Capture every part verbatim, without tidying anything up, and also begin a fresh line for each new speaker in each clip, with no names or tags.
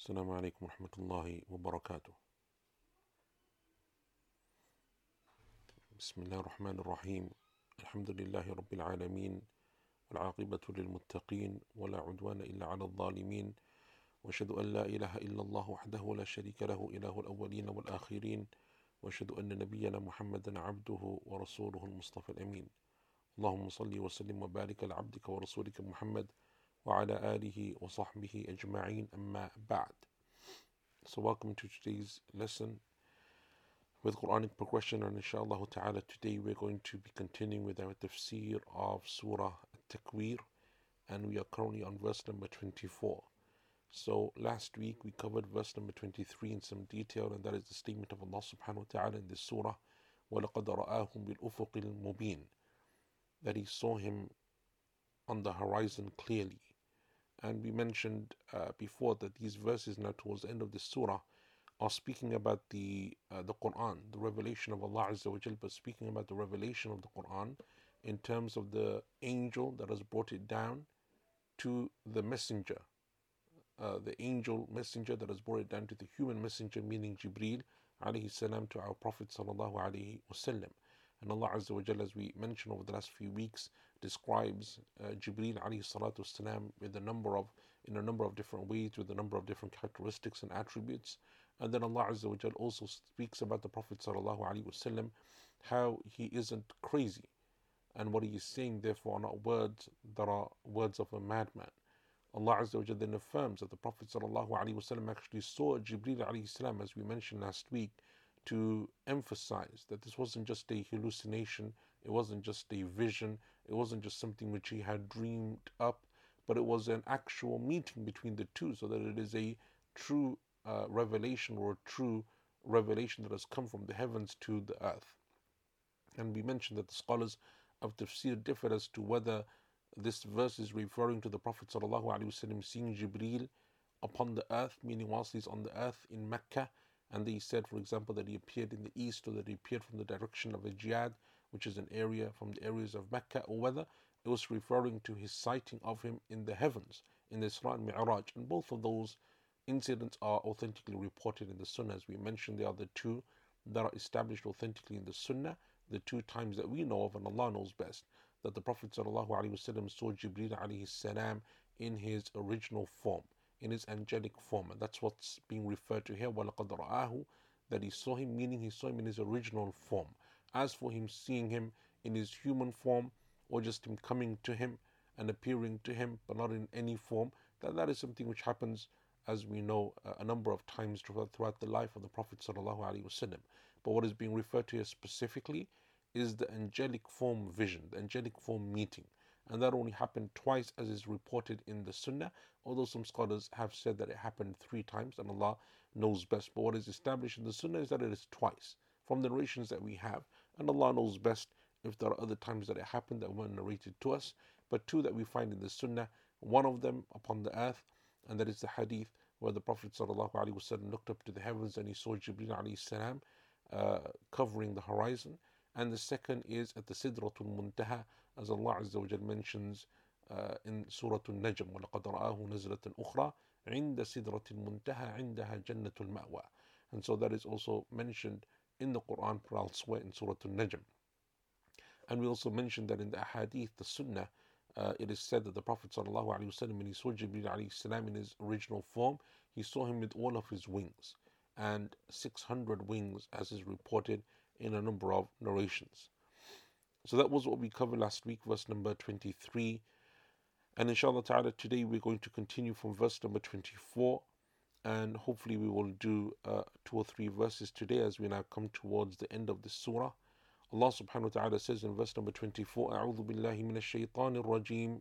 السلام عليكم ورحمة الله وبركاته. بسم الله الرحمن الرحيم. الحمد لله رب العالمين، والعاقبة للمتقين، ولا عدوان إلا على الظالمين، وأشهد أن لا إله إلا الله وحده لا شريك له إله الأولين والآخرين، وأشهد أن نبينا محمدا عبده ورسوله المصطفى الأمين. اللهم صل وسلم وبارك على عبدك ورسولك محمد وعلى آله وصحبه أجمعين، أما بعد. So welcome to today's lesson with Quranic progression, and inshallah ta'ala today we're going to be continuing with our tafsir of Surah At-Takwir, and we are currently on verse number twenty-four. So last week we covered verse number twenty-three in some detail, and that is the statement of Allah subhanahu wa ta'ala in this surah, وَلَقَدْ رَآهُمْ بِالْأُفُقِ الْمُبِينِ, that he saw him on the horizon clearly. And we mentioned uh, before that these verses now towards the end of this surah are speaking about the uh, the Quran, the revelation of Allah Azza wa Jal, but speaking about the revelation of the Quran in terms of the angel that has brought it down to the messenger, uh, the angel messenger that has brought it down to the human messenger, meaning Jibreel alayhi salam, to our Prophet sallallahu alayhi wasallam. And Allah Azza wa Jal, as we mentioned over the last few weeks, describes uh, Jibreel alayhi salatu wasalam with a number of in a number of different ways, with a number of different characteristics and attributes. And then Allah Azza wa Jal also speaks about the Prophet sallallahu alaihi wasallam, how he isn't crazy, and what he is saying therefore are not words that are words of a madman. Allah Azza wa Jal then affirms that the Prophet sallallahu alaihi wasallam actually saw Jibreel alayhi salam, as we mentioned last week, to emphasize that this wasn't just a hallucination, it wasn't just a vision, it wasn't just something which he had dreamed up, but it was an actual meeting between the two, so that it is a true uh, revelation, or a true revelation that has come from the heavens to the earth. And we mentioned that the scholars of tafsir differ as to whether this verse is referring to the Prophet ﷺ seeing Jibreel upon the earth, meaning whilst he's on the earth in Mecca, and they said, for example, that he appeared in the east, or that he appeared from the direction of the Jihad, which is an area from the areas of Mecca, or whether it was referring to his sighting of him in the heavens, in the Isra and Mi'raj. And both of those incidents are authentically reported in the Sunnah. As we mentioned, they are the two that are established authentically in the Sunnah, the two times that we know of, and Allah knows best, that the Prophet ﷺ saw Jibreel alayhi salam in his original form, in his angelic form, and that's what's being referred to here. وَلَقَدْ رَآهُ, that he saw him, meaning he saw him in his original form. As for him seeing him in his human form, or just him coming to him and appearing to him, but not in any form, that that is something which happens, as we know, uh, a number of times throughout, throughout the life of the Prophet ﷺ. But what is being referred to here specifically is the angelic form vision, the angelic form meeting. And that only happened twice, as is reported in the Sunnah, although some scholars have said that it happened three times, and Allah knows best. But what is established in the Sunnah is that it is twice, from the narrations that we have, and Allah knows best if there are other times that it happened that weren't narrated to us, but two that we find in the Sunnah, one of them upon the earth, and that is the hadith where the Prophet ﷺ looked up to the heavens and he saw Jibreel alayhi salam uh, covering the horizon. And the second is at the Sidratul Muntaha, as Allah Azza wa Jal mentions uh, in Surah Al-Najm, وَلَقَدْ رَآهُ نَزْلَةً أُخْرَى عِنْدَ سِدْرَةِ الْمُنْتَهَى عِنْدَهَا جَنَّةُ الْمَأْوَى. And so that is also mentioned in the Quran elsewhere in Surah Al-Najm. And we also mentioned that in the Ahadith, the Sunnah, uh, it is said that the Prophet ﷺ, when he saw Jibreel alayhi salam in his original form, he saw him with all of his wings, and six hundred wings, as is reported in a number of narrations. So that was what we covered last week, verse number twenty-three. And inshallah ta'ala, today we're going to continue from verse number twenty-four. And hopefully we will do uh, two or three verses today as we now come towards the end of the surah. Allah subhanahu wa ta'ala says in verse number twenty-four, أعوذ بالله من الشيطان الرجيم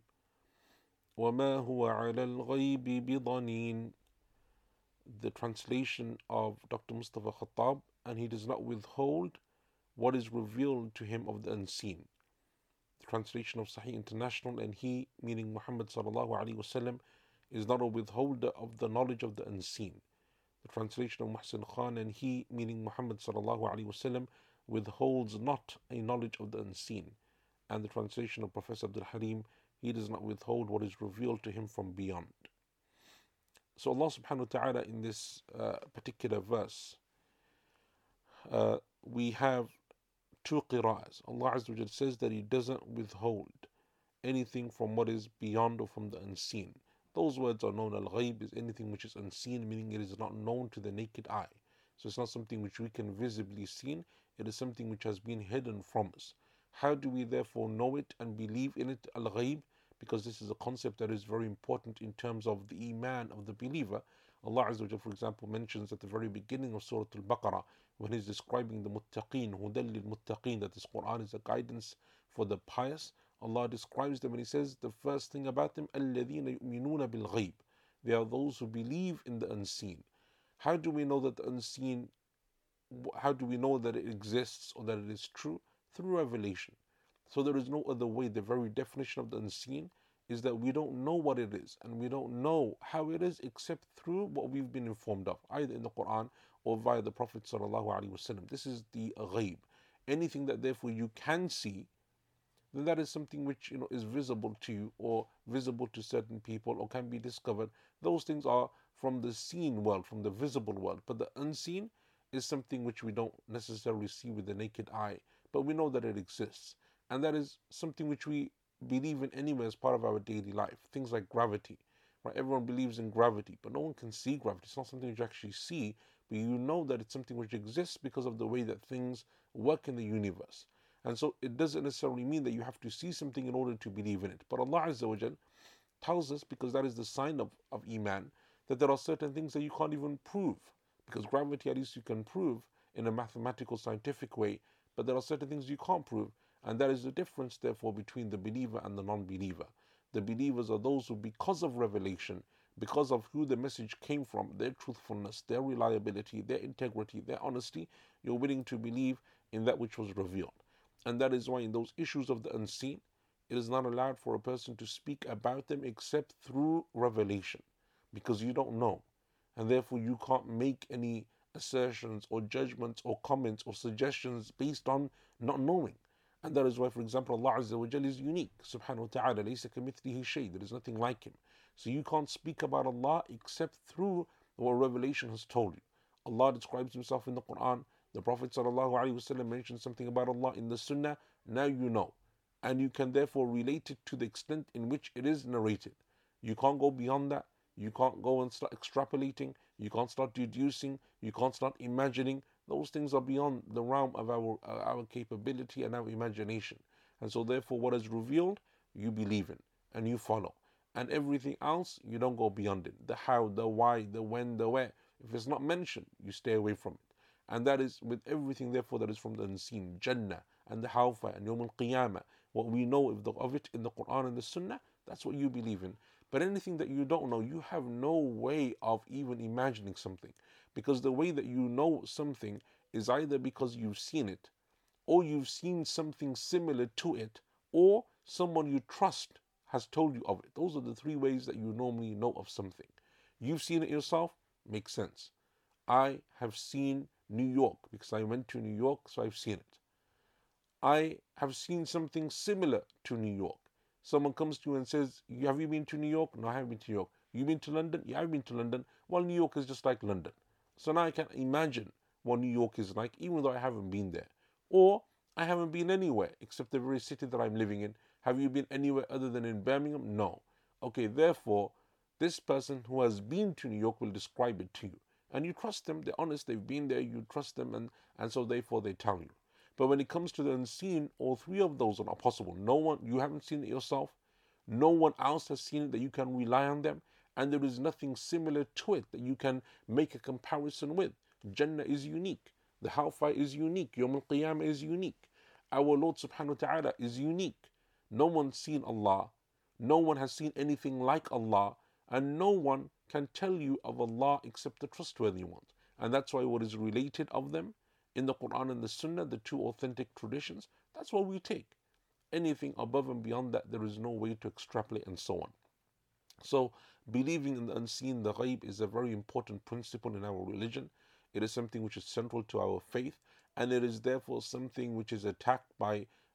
وما هو على الغيب بضنين. The translation of Doctor Mustafa Khattab, and he does not withhold what is revealed to him of the unseen. The translation of Sahih International, and he, meaning Muhammad sallallahu alaihi wasallam, is not a withholder of the knowledge of the unseen. The translation of Muhsin Khan, and he, meaning Muhammad sallallahu alaihi wasallam, withholds not a knowledge of the unseen. And the translation of Professor Abdul Halim, he does not withhold what is revealed to him from beyond. So Allah subhanahu wa ta'ala in this uh, particular verse, uh, we have two qira'as. Allah Azza wa Jal says that He doesn't withhold anything from what is beyond or from the unseen. Those words are known. Al-Ghaib is anything which is unseen, meaning it is not known to the naked eye. So it's not something which we can visibly see. It is something which has been hidden from us. How do we therefore know it and believe in it? Al-Ghaib, because this is a concept that is very important in terms of the iman of the believer. Allah Azza wa Jal, for example, mentions at the very beginning of Surah Al-Baqarah, when He's describing the muttaqeen, hudal lil muttaqeen, that this Quran is a guidance for the pious. Allah describes them and He says the first thing about them, الَّذِينَ يُؤْمِنُونَ بِالْغَيْبِ. They are those who believe in the unseen. How do we know that the unseen, how do we know that it exists or that it is true? Through revelation. So there is no other way. The very definition of the unseen is that we don't know what it is and we don't know how it is except through what we've been informed of, either in the Quran or via the Prophet sallallahu alaihi wasallam. This is the ghaib. Anything that therefore you can see, then that is something which, you know, is visible to you or visible to certain people or can be discovered. Those things are from the seen world, from the visible world. But the unseen is something which we don't necessarily see with the naked eye, but we know that it exists. And that is something which we believe in anyway as part of our daily life. Things like gravity. Right? Everyone believes in gravity, but no one can see gravity. It's not something which you actually see, but you know that it's something which exists because of the way that things work in the universe. And so it doesn't necessarily mean that you have to see something in order to believe in it. But Allah Azza wa Jal tells us, because that is the sign of, of Iman, that there are certain things that you can't even prove. Because gravity, at least you can prove in a mathematical, scientific way, but there are certain things you can't prove. And that is the difference, therefore, between the believer and the non-believer. The believers are those who, because of revelation, because of who the message came from, their truthfulness, their reliability, their integrity, their honesty, you're willing to believe in that which was revealed. And that is why in those issues of the unseen, it is not allowed for a person to speak about them except through revelation, because you don't know. And therefore you can't make any assertions or judgments or comments or suggestions based on not knowing. And that is why, for example, Allah Azza wa Jal is unique. Subhanahu wa ta'ala, laysa kamithlihi shay. There is nothing like Him. So you can't speak about Allah except through what revelation has told you. Allah describes Himself in the Quran. The Prophet sallallahu alaihi wasallam mentioned something about Allah in the Sunnah. Now you know. And you can therefore relate it to the extent in which it is narrated. You can't go beyond that. You can't go and start extrapolating. You can't start deducing. You can't start imagining. Those things are beyond the realm of our uh, our capability and our imagination. And so therefore what is revealed, you believe in and you follow. And everything else, you don't go beyond it. The how, the why, the when, the where. If it's not mentioned, you stay away from it. And that is with everything therefore that is from the unseen. Jannah and the Hawfa and Yawm al-Qiyamah. What we know of, the, of it in the Quran and the Sunnah, that's what you believe in. But anything that you don't know, you have no way of even imagining something. Because the way that you know something is either because you've seen it, or you've seen something similar to it, or someone you trust has told you of it. Those are the three ways that you normally know of something. You've seen it yourself, makes sense. I have seen New York because I went to New York, so I've seen it. I have seen something similar to New York. Someone comes to you and says, have you been to New York? No, I haven't been to New York. You been to London? Yeah, I've been to London. Well, New York is just like London. So now I can imagine what New York is like, even though I haven't been there. Or I haven't been anywhere except the very city that I'm living in. Have you been anywhere other than in Birmingham? No. Okay, therefore, this person who has been to New York will describe it to you. And you trust them, they're honest, they've been there, you trust them, and, and so therefore they tell you. But when it comes to the unseen, all three of those are not possible. No one, you haven't seen it yourself, no one else has seen it that you can rely on them, and there is nothing similar to it that you can make a comparison with. Jannah is unique, the Hellfire is unique, Yawm al-Qiyamah is unique, our Lord subhanahu wa ta'ala is unique. No one's seen Allah, no one has seen anything like Allah, and no one can tell you of Allah except the trustworthy ones. And that's why what is related of them in the Quran and the Sunnah, the two authentic traditions, that's what we take. Anything above and beyond that, there is no way to extrapolate and so on. So believing in the unseen, the ghaib, is a very important principle in our religion. It is something which is central to our faith, and it is therefore something which is attacked by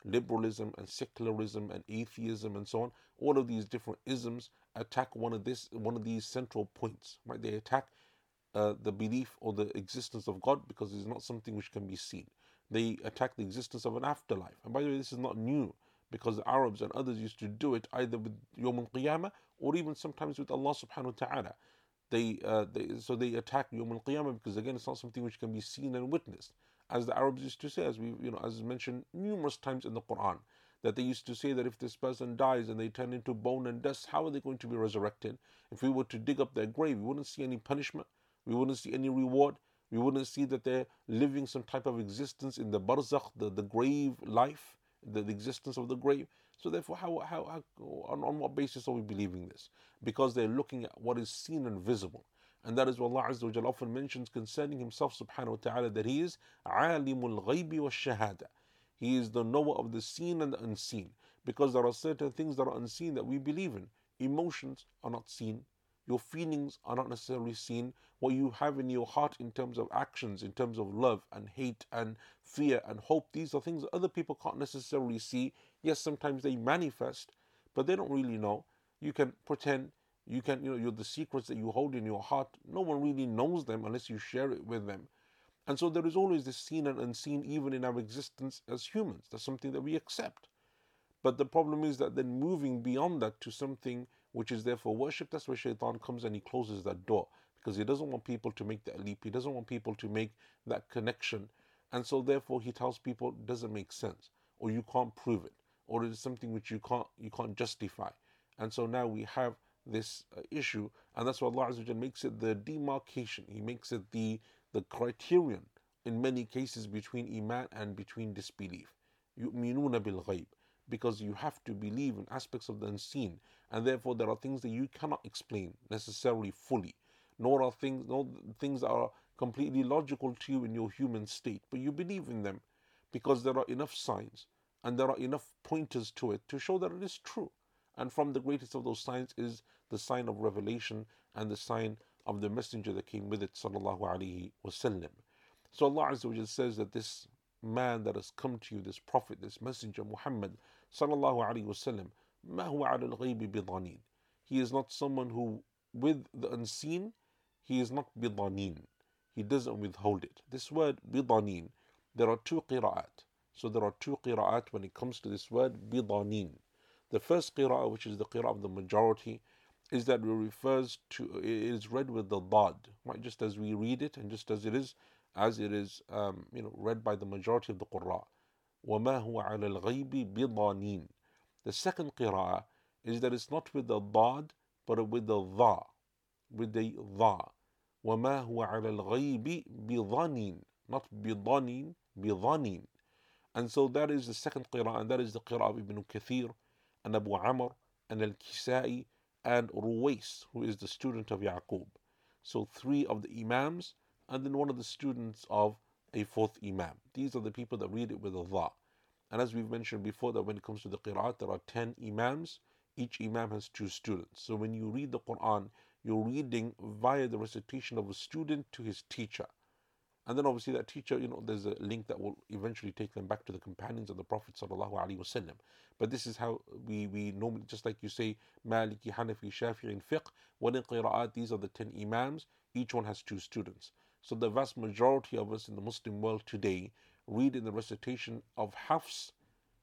liberalism and secularism and atheism and so on. All of these different isms attack one of this one of these central points, right? They attack uh, the belief or the existence of God because it's not something which can be seen. They attack the existence of an afterlife. And by the way, this is not new because the Arabs and others used to do it either with Yawm al-Qiyamah or even sometimes with Allah subhanahu wa ta'ala. They, uh, they, so they attack Yawm al-Qiyamah because again it's not something which can be seen and witnessed. As the Arabs used to say, as we you know, as mentioned numerous times in the Quran, that they used to say that if this person dies and they turn into bone and dust, how are they going to be resurrected? If we were to dig up their grave, we wouldn't see any punishment, we wouldn't see any reward, we wouldn't see that they're living some type of existence in the barzakh, the, the grave life, the, the existence of the grave. So therefore, how, how, how on, on what basis are we believing this? Because they're looking at what is seen and visible. And that is what Allah Azza wa Jalla often mentions concerning Himself subhanahu wa ta'ala, that He is alimul ghaybi wa shahada. He is the knower of the seen and the unseen. Because there are certain things that are unseen that we believe in. Emotions are not seen. Your feelings are not necessarily seen. What you have in your heart in terms of actions, in terms of love and hate and fear and hope, these are things that other people can't necessarily see. Yes, sometimes they manifest, but they don't really know. You can pretend, you can, you know, you're the secrets that you hold in your heart. No one really knows them unless you share it with them. And so there is always this seen and unseen even in our existence as humans. That's something that we accept. But the problem is that then moving beyond that to something which is therefore worship, that's where Shaitan comes and he closes that door. Because he doesn't want people to make that leap. He doesn't want people to make that connection. And so therefore he tells people it doesn't make sense. Or you can't prove it. Or it is something which you can't you can't justify. And so now we have this uh, issue. And that's why Allah Azza wa Jalla makes it the demarcation. He makes it the, the criterion in many cases between Iman and between disbelief. يُؤْمِنُونَ بِالْغَيْبِ. Because you have to believe in aspects of the unseen, and therefore there are things that you cannot explain necessarily fully, nor are things nor things that are completely logical to you in your human state, but you believe in them because there are enough signs and there are enough pointers to it to show that it is true. And from the greatest of those signs is the sign of revelation and the sign of the messenger that came with it, sallallahu alaihi wasallam. So Allah Azza wa Jalla says that this man that has come to you, this prophet, this messenger, Muhammad sallallahu alaihi wasallam, ma huwa ala al-ghaybi bidanin. He is not someone who, with the unseen, he is not bidanin. He doesn't withhold it. This word bidanin, there are two qira'at. So there are two qira'at when it comes to this word bidanin. The first qira'ah, which is the qira'ah of the majority, is that it refers to, it is read with the dad, right? Just as we read it and just as it is, as it is, um, you know, read by the majority of the qurra. وَمَا هُوَ عَلَى الْغَيْبِ بِضَانِينَ. The second qira'ah is that it's not with the dad, but with the dha, with the dha. وَمَا هُوَ عَلَى الْغَيْبِ بِضَانِينَ. Not bidanin, bidanin. And so that is the second qira'ah, and that is the qira'ah of Ibn Kathir and Abu Amr and Al-Kisai and Ruwais, who is the student of Yaqub. So three of the imams, and then one of the students of a fourth imam. These are the people that read it with a dha. And as we've mentioned before, that when it comes to the qira'at, there are ten imams. Each imam has two students. So when you read the Quran, you're reading via the recitation of a student to his teacher. And then obviously that teacher, you know, there's a link that will eventually take them back to the companions of the Prophet sallallahu alaihi wasallam. But this is how we, we normally, just like you say, Maliki, Hanafi, Shafi'i, and Fiqh, when in qira'at, these are the ten imams. Each one has two students. So the vast majority of us in the Muslim world today read in the recitation of Hafs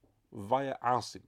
via Asim.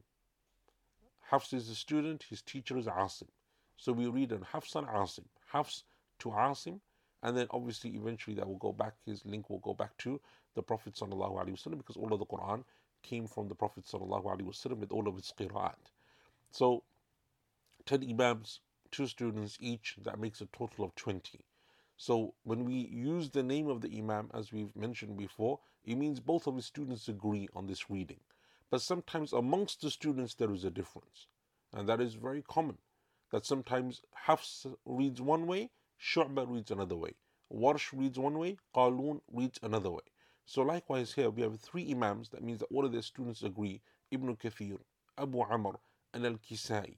Hafs is a student, his teacher is Asim. So we read in Hafs and Asim. Hafs to Asim, and then obviously eventually that will go back, his link will go back to the Prophet sallallahu alaihi wasallam, because all of the Quran came from the Prophet sallallahu alaihi wasallam with all of its qira'at. So ten imams, two students each, that makes a total of twenty. So when we use the name of the imam, as we've mentioned before, it means both of his students agree on this reading. But sometimes amongst the students there is a difference. And that is very common. That sometimes Hafs reads one way, Shu'bah reads another way. Warsh reads one way, Qalun reads another way. So likewise here we have three imams. That means that all of their students agree. Ibn Kathir, Abu Amr, and Al-Kisai.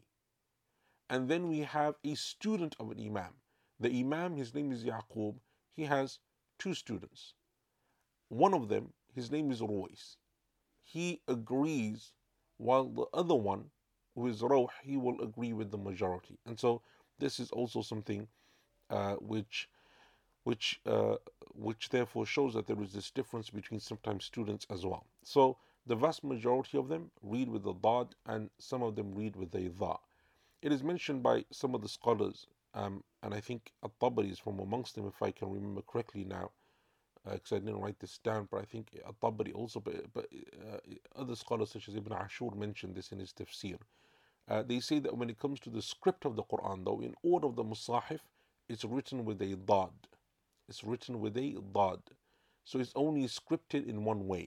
And then we have a student of an imam. The imam, his name is Yaqub. He has two students. One of them, his name is Ruwais. he agrees, while the other one, who is Rawh, he will agree with the majority. And so this is also something uh, which which uh, which therefore shows that there is this difference between sometimes students as well. So the vast majority of them read with the dad, and some of them read with the dha. It is mentioned by some of the scholars, um, and I think At-Tabari is from amongst them, if I can remember correctly now, because uh, I didn't write this down, but I think At-Tabari also, but, but uh, other scholars such as Ibn Ashur mentioned this in his tafsir. Uh, they say that when it comes to the script of the Quran, though, in all of the Musahif, it's written with a dad. It's written with a dad. So it's only scripted in one way.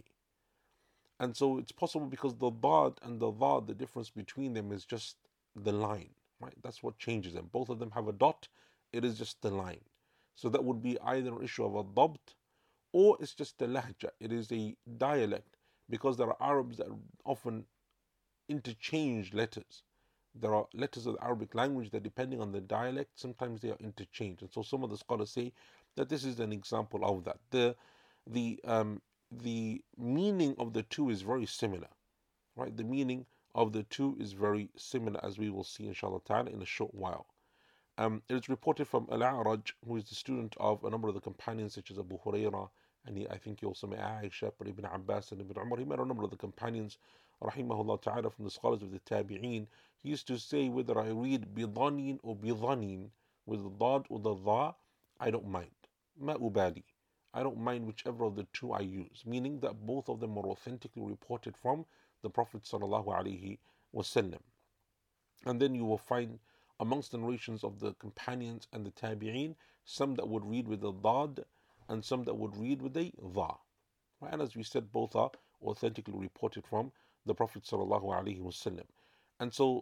And so it's possible because the dad and the dha, the difference between them is just the line, right? That's what changes them. Both of them have a dot, it is just the line. So that would be either an issue of a dabt, or it's just a lahja, it is a dialect, because there are Arabs that often interchange letters. There are letters of the Arabic language that, depending on the dialect, sometimes they are interchanged. And so some of the scholars say that this is an example of that. The the um, the meaning of the two is very similar, right? The meaning of the two is very similar, as we will see inshallah ta'ala in a short while. Um, it is reported from Al-A'raj, who is the student of a number of the companions such as Abu Hurairah, and he, I think he also met Aisha, but Ibn Abbas and Ibn Umar. He met a number of the companions, rahimahullah ta'ala, from the scholars of the Tabi'een. He used to say, whether I read bidanin or bidanin, with the dad or the dha, I don't mind. Ma ubadi. I don't mind whichever of the two I use, meaning that both of them are authentically reported from the Prophet sallallahu alaihi wasallam. And then you will find amongst the narrations of the companions and the tabi'een, some that would read with the dad and some that would read with the dha. Right? And as we said, both are authentically reported from the Prophet sallallahu alaihi wasallam. And so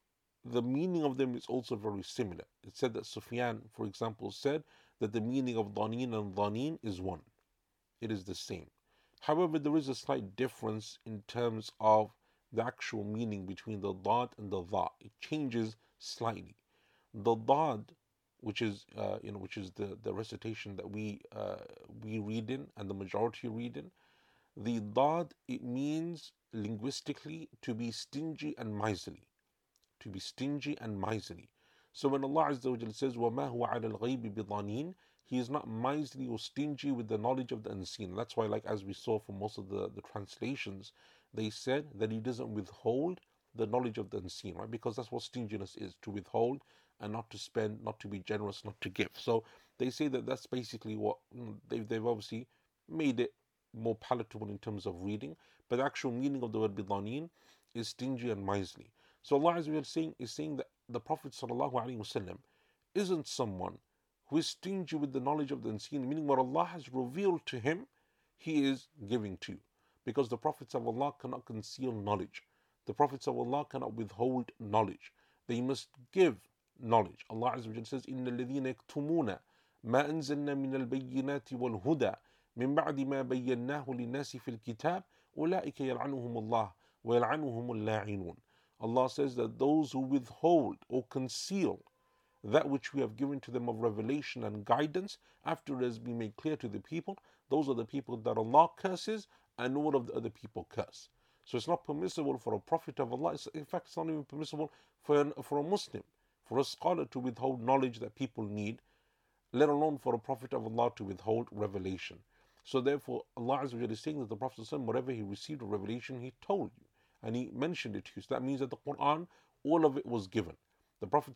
the meaning of them is also very similar. It said that Sufyan, for example, said that the meaning of dhanin and dhanin is one. It is the same. However, there is a slight difference in terms of the actual meaning between the dad and the dha. It changes slightly. The dad, which is uh, you know, which is the, the recitation that we uh, we read in and the majority read in, the dad, it means linguistically to be stingy and miserly, to be stingy and miserly. So when Allah Azza wa Jalla says, وَمَا هُوَ عَلَى الْغَيْبِ بِضَانِينَ, He is not miserly or stingy with the knowledge of the unseen. That's why, like as we saw from most of the, the translations, they said that He doesn't withhold the knowledge of the unseen, right? Because that's what stinginess is, to withhold and not to spend, not to be generous, not to give. So they say that that's basically what they've, they've obviously made it more palatable in terms of reading. But the actual meaning of the word bidanin is stingy and miserly. So Allah Azza wa Jalla saying, is saying that the Prophet sallallahu alaihi wasallam isn't someone who is stingy with the knowledge of the unseen, meaning what Allah has revealed to him, he is giving to. Because the Prophets of Allah cannot conceal knowledge. The Prophets of Allah cannot withhold knowledge. They must give knowledge. Allah Azza wa Jalla says, إِنَّ الَّذِينَ يَكْتُمُونَ مَا أَنزَلْنَا مِنَ الْبَيِّنَاتِ وَالْهُدَى مِنْ بَعْدِ مَا بَيَّنَّاهُ لِلنَّاسِ فِي الْكِتَابِ أُولَٰئِكَ يَلْعَنُهُمُ اللَّهُ وَيَلْعَنُهُمُ اللَّاعِنُونَ. Allah says that those who withhold or conceal that which we have given to them of revelation and guidance after it has been made clear to the people, those are the people that Allah curses, and all of the other people curse. So it's not permissible for a prophet of Allah. In fact, it's not even permissible for, an, for a Muslim, for a scholar to withhold knowledge that people need, let alone for a prophet of Allah to withhold revelation. So therefore, Allah Azza wa Jalla is saying that the Prophet, whatever he received a revelation, he told you. And he mentioned it to you. So that means that the Quran, all of it was given. The Prophet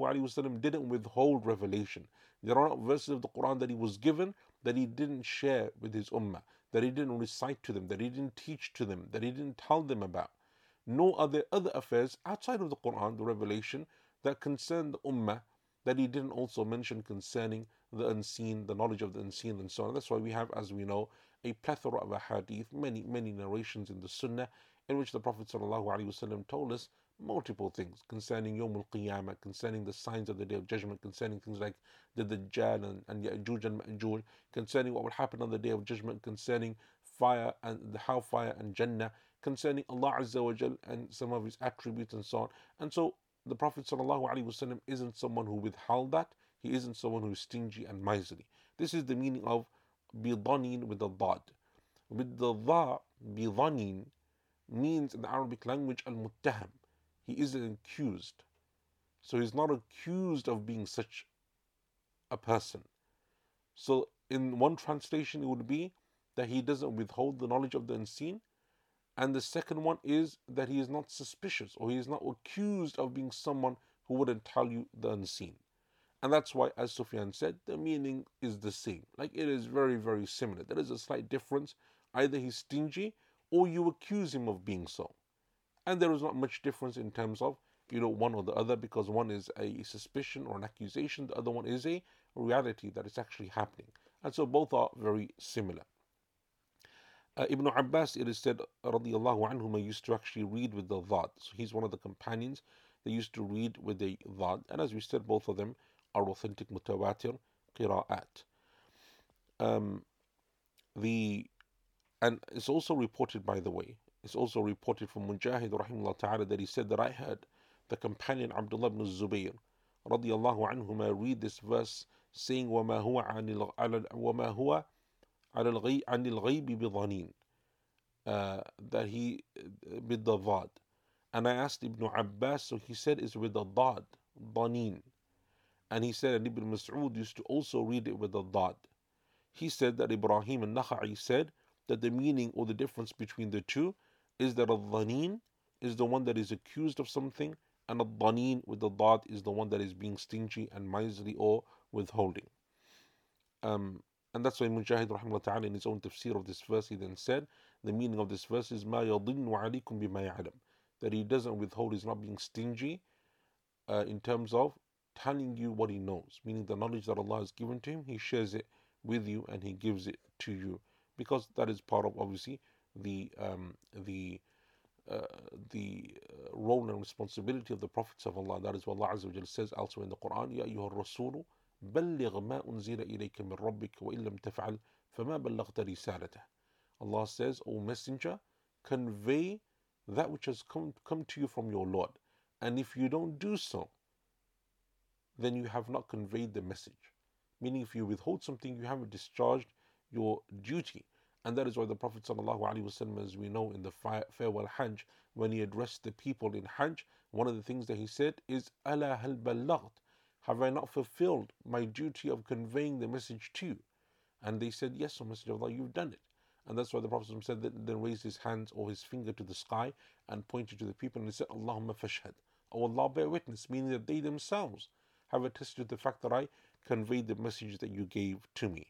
ﷺ didn't withhold revelation. There are not verses of the Quran that he was given that he didn't share with his ummah, that he didn't recite to them, that he didn't teach to them, that he didn't tell them about. Nor are there other affairs outside of the Quran, the revelation, that concern the ummah, that he didn't also mention concerning the unseen, the knowledge of the unseen, and so on. That's why we have, as we know, a plethora of ahadith, many, many narrations in the Sunnah, in which the Prophet ﷺ told us multiple things concerning Yawm al-Qiyamah, concerning the signs of the Day of Judgment, concerning things like the Dajjal and, and Ya'juj and Ma'juj, concerning what will happen on the Day of Judgment, concerning fire and the hellfire and Jannah, concerning Allah Azza wa Jal and some of His attributes and so on. And so the Prophet ﷺ isn't someone who withheld that. He isn't someone who is stingy and miserly. This is the meaning of bidanin with the dad. With the dha, bidanin, means in the Arabic language al-muttaham. He isn't accused. So he's not accused of being such a person. So in one translation it would be that he doesn't withhold the knowledge of the unseen. And the second one is that he is not suspicious, or he is not accused of being someone who wouldn't tell you the unseen. And that's why, as Sufyan said, the meaning is the same. Like, it is very, very similar. There is a slight difference. Either he's stingy or you accuse him of being so. And there is not much difference in terms of, you know, one or the other, because one is a suspicion or an accusation, the other one is a reality that is actually happening. And so both are very similar. Uh, Ibn Abbas, it is said, radiallahu anhuma, used to actually read with the dhad. So he's one of the companions that used to read with the dhad. And as we said, both of them are authentic mutawatir qira'at. Um, the and it's also reported, by the way, it's also reported from Mujahid rahimahullah ta'ala that he said that I heard the companion Abdullah ibn Zubayr radiallahu anhuma read this verse saying, وَمَا هُوَ عَنِ وَمَا هُوَ عَنِ الْغَيْبِ بِضَنِينَ, uh, that he with the dhad. And I asked Ibn Abbas, so he said it's with the dhad, ضَنِين. And he said, and Ibn Mas'ud used to also read it with the dhad. He said that Ibrahim al-Nakha'i said that the meaning or the difference between the two is that al-dhanin is the one that is accused of something, and al-dhanin with the dhad is the one that is being stingy and miserly or withholding. Um, and that's why Mujahid rahimahullah ta'ala in his own tafsir of this verse, he then said, the meaning of this verse is مَا يَضِنُّ عَلَيْكُمْ بِمَا يَعْلَمْ, that he doesn't withhold, he's not being stingy uh, in terms of telling you what he knows, meaning the knowledge that Allah has given to him, he shares it with you and he gives it to you, because that is part of obviously the um, the uh, the uh, role and responsibility of the prophets of Allah. That is what Allah Azza wa Jalla says elsewhere in the Quran, يا أيها الرسول بلغ ما أنزل إليك من ربك وإن لم تفعل فما بلغت رسالته. Allah says, O Messenger, convey that which has come come to you from your Lord, and if you don't do so, then you have not conveyed the message. Meaning, if you withhold something, you haven't discharged your duty. And that is why the Prophet ﷺ, as we know in the farewell Hajj, when he addressed the people in Hajj, one of the things that he said is, أَلَا هَلْ بَلَّغْتَ, have I not fulfilled my duty of conveying the message to you? And they said, yes, O Messenger of Allah, you've done it. And that's why the Prophet said that, then raised his hands or his finger to the sky and pointed to the people and he said, Allahumma fashhad, O Allah, bear witness, meaning that they themselves have attested to the fact that I conveyed the message that you gave to me.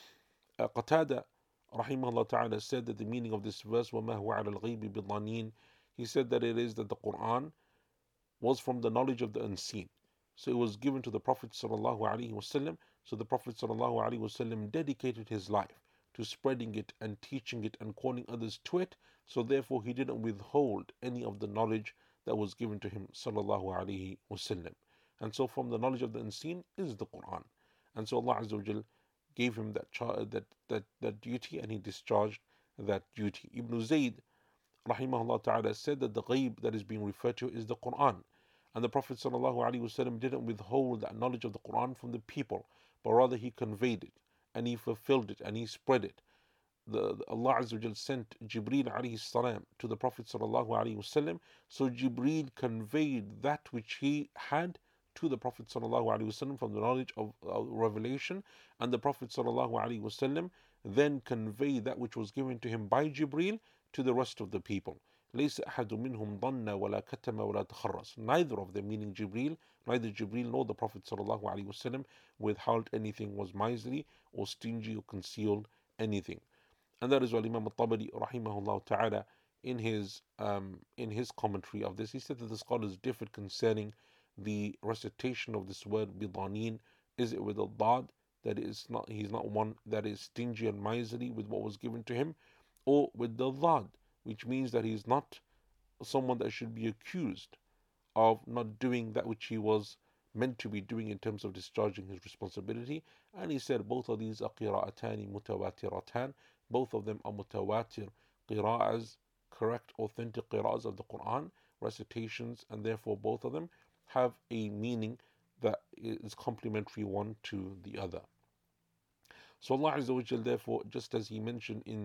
Uh, Qatada rahimahullah ta'ala said that the meaning of this verse, وَمَا هُوَ عَلَى الْغَيْبِ بِضَنِينَ, he said that it is that the Quran was from the knowledge of the unseen. So it was given to the Prophet sallallahu alaihi wasallam. So the Prophet sallallahu alaihi wasallam dedicated his life to spreading it and teaching it and calling others to it. So therefore he didn't withhold any of the knowledge that was given to him sallallahu alaihi wasallam. And so from the knowledge of the unseen is the Quran. And so Allah Azza wa Jal gave him that, that, that, that duty, and he discharged that duty. Ibn Zayd rahimahullah ta'ala said that the ghaib that is being referred to is the Quran. And the Prophet sallallahu alaihi wasallam didn't withhold that knowledge of the Quran from the people, but rather he conveyed it and he fulfilled it and he spread it. The, the Allah Azza wa Jal sent Jibreel alayhi salam to the Prophet sallallahu alaihi wasallam. So Jibreel conveyed that which he had to the Prophet sallallahu alaihi wasallam from the knowledge of uh, revelation, and the Prophet sallallahu alaihi wasallam then conveyed that which was given to him by Jibreel to the rest of the people. ليس أحد منهم ضن ولا كتم ولا تخرص. Neither of them, meaning Jibreel, neither Jibreel nor the Prophet sallallahu alaihi wasallam withheld anything, was miserly or stingy or concealed anything. And that is what Imam al-Tabari rahimahullah ta'ala in his um, in his commentary of this, he said that the scholars differed concerning the recitation of this word bidanin. Is it with a dad, that is not, he's not one that is stingy and miserly with what was given to him, or with the dad, which means that he's not someone that should be accused of not doing that which he was meant to be doing in terms of discharging his responsibility. And he said both of these are qira'atani mutawatiratan, both of them are mutawatir qira'as, correct authentic qira'as of the Quran, recitations, and therefore both of them have a meaning that is complementary one to the other. So Allah Azza wa Jal, therefore, just as he mentioned in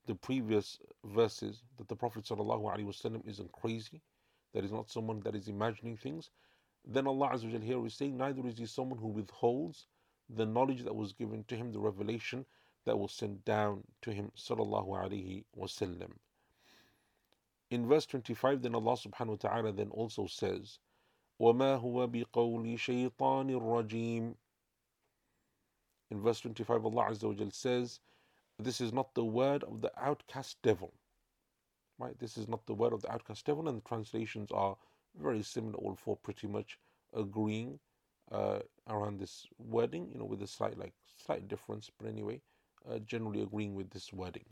the previous verses that the Prophet ﷺ isn't crazy, that he's not someone that is imagining things, then Allah Azza wa Jal here is saying, neither is he someone who withholds the knowledge that was given to him, the revelation that was sent down to him sallallahu alaihi wasallam. In verse twenty-five, then Allah subhanahu wa ta'ala then also says, وَمَا هُوَ بِقَوْلِ شَيْطَانِ الرَّجِيمِ. In verse twenty-five, Allah Azza wa Jal says, this is not the word of the outcast devil. Right? This is not the word of the outcast devil, and the translations are very similar, all four pretty much agreeing uh, around this wording, you know, with a slight like slight difference, but anyway, uh, generally agreeing with this wording.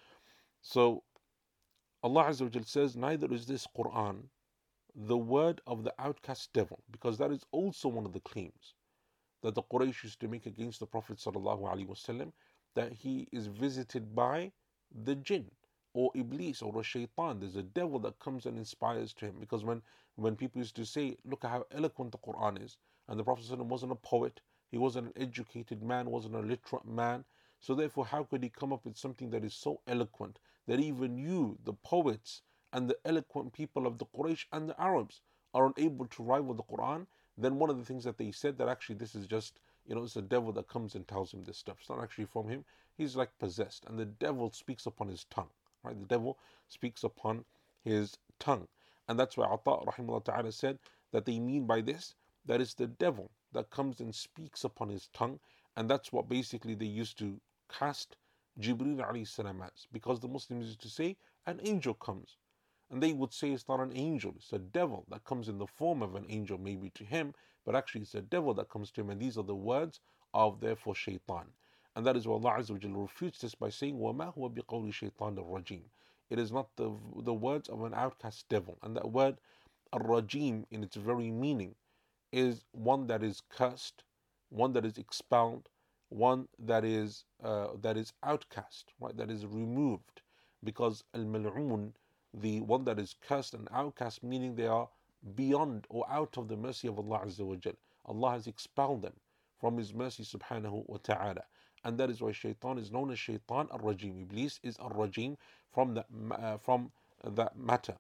So Allah Azza wa Jal says, neither is this Quran the word of the outcast devil, because that is also one of the claims that the Quraysh used to make against the Prophet sallallahu alaihi wasallam, that he is visited by the jinn or Iblis or a shaitan. There's a devil that comes and inspires to him. Because when, when people used to say, look at how eloquent the Quran is, and the Prophet ﷺ wasn't a poet, he wasn't an educated man, wasn't a literate man, so therefore how could he come up with something that is so eloquent that even you, the poets and the eloquent people of the Quraysh and the Arabs, are unable to rival the Quran? Then one of the things that they said, that actually this is just, you know, it's a devil that comes and tells him this stuff. It's not actually from him. He's like possessed, and the devil speaks upon his tongue. Right? The devil speaks upon his tongue. And that's why Ata rahimahullah ta'ala said that they mean by this, that it's the devil that comes and speaks upon his tongue. And that's what basically they used to cast Jibreel alayhi salam as, because the Muslims used to say an angel comes, and they would say it's not an angel, it's a devil that comes in the form of an angel maybe to him, but actually it's a devil that comes to him. And these are the words of therefore shaitan. And that is why Allah Azza wa Jalla refutes this by saying, وَمَا هُوَ بِقَوْلِ شَيْطَانِ الرَّجِيمِ. It is not the, the words of an outcast devil. And that word, ar-rajim, in its very meaning, is one that is cursed, one that is expelled, one that is uh, that is outcast, right? That is removed. Because al-mal'un, the one that is cursed and outcast, meaning they are beyond or out of the mercy of Allah Azza wa Jalla. Allah has expelled them from His mercy subhanahu wa ta'ala. And that is why shaitan is known as shaitan al-rajim. Iblis is al-rajim from that, uh, from that matter.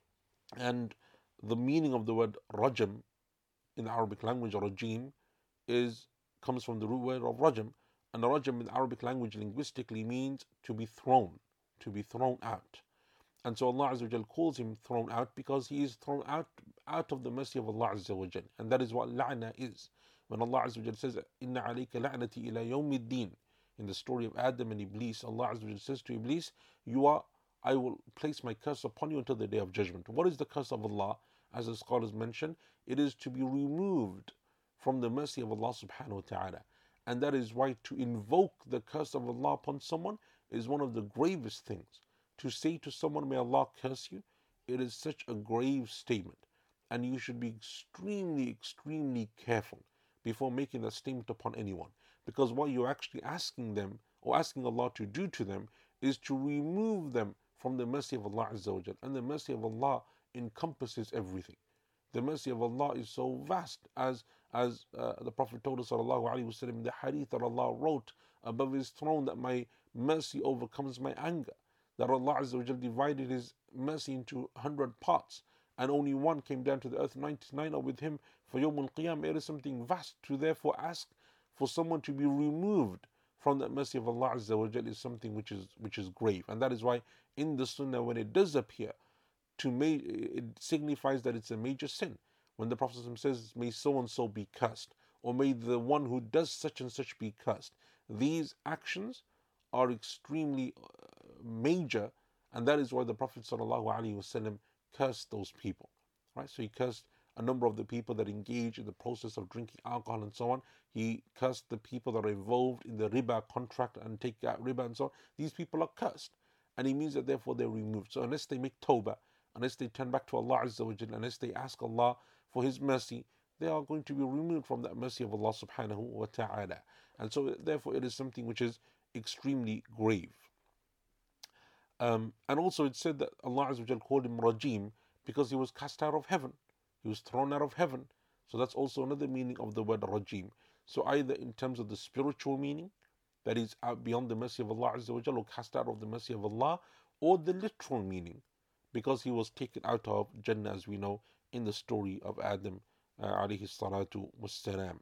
And the meaning of the word rajam in the Arabic language, rajim, is comes from the root word of rajam. And the rajam in the Arabic language linguistically means to be thrown, to be thrown out. And so Allah Azza wa Jal calls him thrown out because he is thrown out out of the mercy of Allah Azza wa Jal. And that is what la'na is. When Allah Azza wa Jal says, Inna alayka la'nati ila yawmiddin, in the story of Adam and Iblis, Allah Azza wa Jal says to Iblis, you are, I will place my curse upon you until the day of judgment. What is the curse of Allah? As the scholars mention, it is to be removed from the mercy of Allah subhanahu wa ta'ala. And that is why to invoke the curse of Allah upon someone is one of the gravest things. To say to someone, may Allah curse you, it is such a grave statement. And you should be extremely, extremely careful before making that statement upon anyone. Because what you're actually asking them, or asking Allah to do to them, is to remove them from the mercy of Allah Azza wa Jal. And the mercy of Allah encompasses everything. The mercy of Allah is so vast, as as uh, the Prophet told us sallallahu alaihi wasallam in the hadith that Allah wrote above His throne, that my mercy overcomes my anger. That Allah Azza wa Jal divided His mercy into a hundred parts, and only one came down to the earth, ninety-nine are with Him for Yawm al-Qiyamah. It is something vast. To therefore ask for someone to be removed from that mercy of Allah Azza wa Jal is something which is which is grave. And that is why in the Sunnah, when it does appear, to ma- it signifies that it's a major sin. When the Prophet says, may so and so be cursed, or may the one who does such and such be cursed, these actions are extremely major, and that is why the Prophet ﷺ cursed those people. Right? So he cursed a number of the people that engage in the process of drinking alcohol and so on. He cursed the people that are involved in the riba contract and take out riba and so on. These people are cursed, and he means that therefore they're removed. So unless they make tawbah, unless they turn back to Allah Azza wa Jalla, unless they ask Allah for His mercy, they are going to be removed from that mercy of Allah subhanahu wa ta'ala. And so therefore it is something which is extremely grave. Um, and also it said that Allah Azza wa Jalla called him Rajim because he was cast out of heaven. He was thrown out of heaven. So that's also another meaning of the word Rajim. So either in terms of the spiritual meaning, that is out beyond the mercy of Allah Azza wa Jalla, or cast out of the mercy of Allah, or the literal meaning, because he was taken out of Jannah, as we know in the story of Adam uh, alayhi salatu wassalam.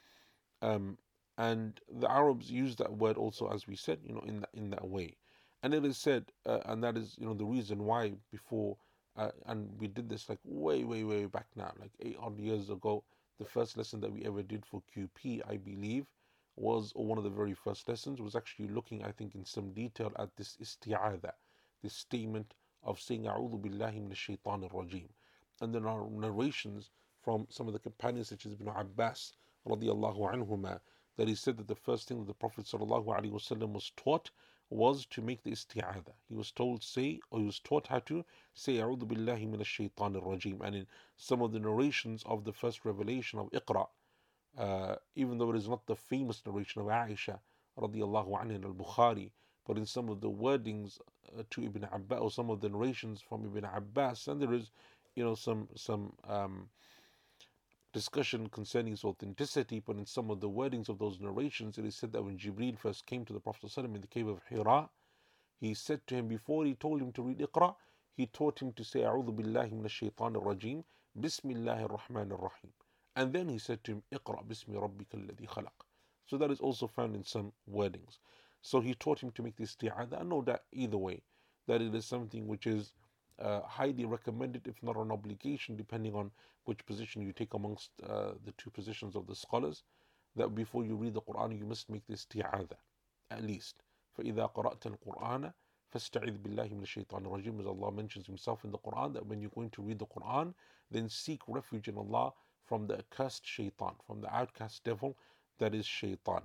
Um, and the Arabs use that word also, as we said, you know, in that, in that way. And it is said, uh, and that is, you know, the reason why before, uh, and we did this like way, way, way back now, like eight odd years ago. The first lesson that we ever did for Q P, I believe, was, or one of the very first lessons, was actually looking, I think, in some detail at this isti'adha, this statement of saying, A'udhu billahi minash shaitanir rajim. And there are narrations from some of the companions, such as Ibn Abbas, radiallahu anhuma, that he said that the first thing that the Prophet sallallahu alaihi wasallam was taught was to make the isti'adha. He was told, say, or he was taught how to say, A'udhu billahi minash shaitanir rajim. And in some of the narrations of the first revelation of Iqra, uh, even though it is not the famous narration of Aisha radiallahu anha in al-Bukhari, but in some of the wordings uh, to Ibn Abbas, or some of the narrations from Ibn Abbas, and there is, you know, some some um, discussion concerning its authenticity, but in some of the wordings of those narrations, it is said that when Jibreel first came to the Prophet ﷺ in the cave of Hira, he said to him, before he told him to read Iqra, he taught him to say, A'udhu billahi minash shaitanir rajim, Bismillahir Rahmanir Rahim. And then he said to him, Iqra bismi rabbika alladhi khalaq. So that is also found in some wordings. So he taught him to make the isti'adha. I know that either way, that it is something which is uh, highly recommended, if not an obligation, depending on which position you take amongst uh, the two positions of the scholars, that before you read the Quran, you must make the isti'adha, at least. فَإِذَا قَرَأْتَ الْقُرْآنَ فَاسْتَعِذْ بِاللَّهِ مِنَ الشَّيْطَانِ الرَّجِيمِ, as Allah mentions himself in the Quran, that when you're going to read the Quran, then seek refuge in Allah from the accursed shaitan, from the outcast devil, that is shaitan.